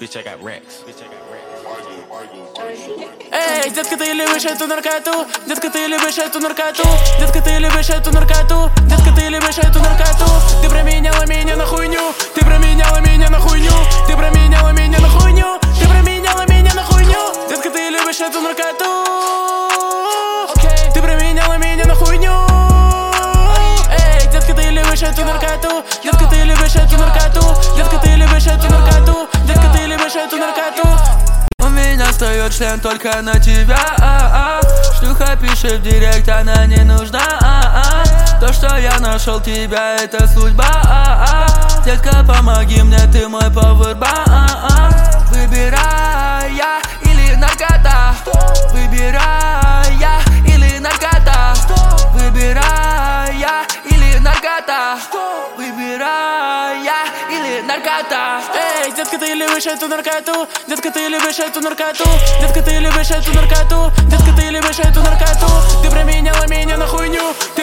Bitch, I got racks. Эй, детка, ты любишь эту наркоту? Детка, ты любишь эту наркоту? Детка, ты любишь эту наркоту? Детка, ты любишь эту наркоту? Ты променяла меня на хуйню. Ты променяла меня на хуйню. Ты променяла меня на хуйню. Ты променяла меня на хуйню. Детка, ты любишь эту наркоту? Ты променяла меня на хуйню. Эй, детка, ты любишь эту наркоту? Детка, ты любишь эту наркоту? Детка, ты любишь эту наркоту? Детка, ты любишь эту наркоту? У меня встает член только на тебя. Шлюха пишет в директ, она не нужна. То, что я нашел тебя, это судьба. Детка, помоги мне, ты мой пауэрбанк. Выбирай я или наркота. Выбирай я или наркота. Выбирай я или наркота. Выбирай я или наркота. Эй, детка, ты любишь эту наркоту? Детка, ты любишь эту наркоту? Детка, ты любишь эту наркоту? Детка, ты любишь эту наркоту? Ты променяла меня на хуйню. Ты